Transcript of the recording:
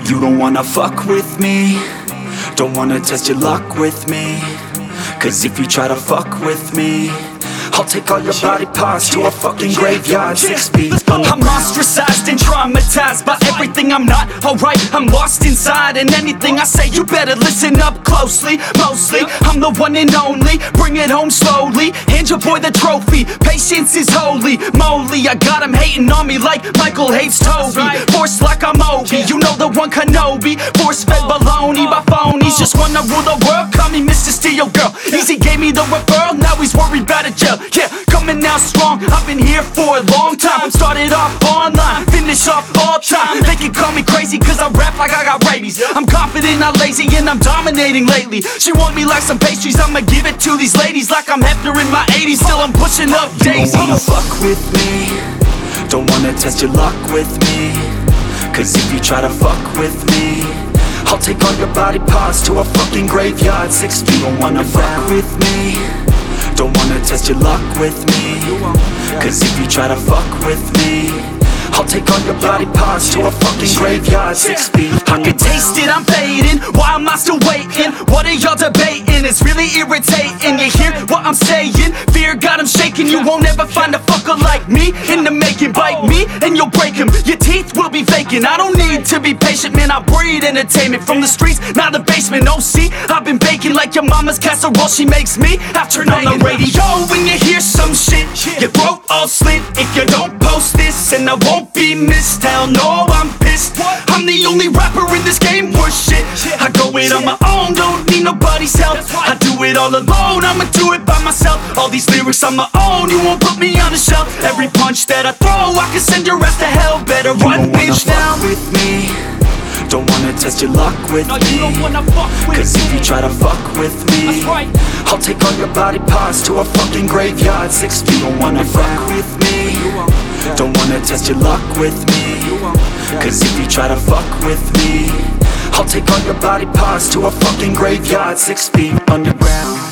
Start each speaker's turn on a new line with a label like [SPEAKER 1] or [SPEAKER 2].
[SPEAKER 1] You don't wanna fuck with me, don't wanna test your luck with me. Cause if you try to fuck with me, I'll take all your body parts to a fucking graveyard 6 feet underground. I'm ostracized and traumatized by everything I'm not. Alright, I'm lost inside, and anything I say you better listen up closely. Mostly, I'm the one and only. Bring it home slowly, hand your boy the trophy. Patience is holy moly. I got him hating on me like Michael hates Toby. Force like I'm Obi, you know the one Kenobi. Force fed baloney by phonies, just wanna rule the world. Call me Mr. Steel Girl. Easy gave me the referral, now he's worried about a jail. Yeah, coming out strong, I've been here for a long time. Started off online, finish off all time. They can call me crazy cause I rap like I got rabies. I'm confident, not lazy, and I'm dominating lately. She want me like some pastries, I'ma give it to these ladies like I'm Hefner in my 80s. Still I'm pushing up daisies. You don't wanna fuck with me, don't wanna test your luck with me. Cause if you try to fuck with me, I'll take all your body parts to a fucking graveyard 6 feet. You don't wanna fuck with me, don't wanna test your luck with me. Cause if you try to fuck with me, I'll take all your body parts to a fucking graveyard 6 feet. I can taste it, I'm fading. Why am I still waiting? What are y'all debating? It's really irritating. You hear what I'm saying? Fear got him shaking. You won't ever find a fucker like me in the making. Bite me and you'll break him. Your teeth will be vacant. I don't need to be patient, man. I breed entertainment from the streets, not the basement. Oh, see, I've been baking like your mama's casserole. She makes me. I turn on the radio when you hear some shit. Your throat all slit if you don't post this, and I won't be missed. Hell no, I'm pissed. I'm the only rapper in this game worth shit. I go it on my own, don't need nobody's help. I do it all alone, I'ma do it by myself. All these lyrics on my own, you won't put me on the shelf. Every punch that I throw, I can send your ass to hell. Better run, bitch, now. With me, don't wanna test your luck with me. Cause if you try to fuck with me, I'll take all your body parts to a fucking graveyard 6 feet. You don't wanna fuck with me, don't wanna test your luck with me. Cause if you try to fuck with me, I'll take all your body parts to a fucking graveyard 6 feet underground.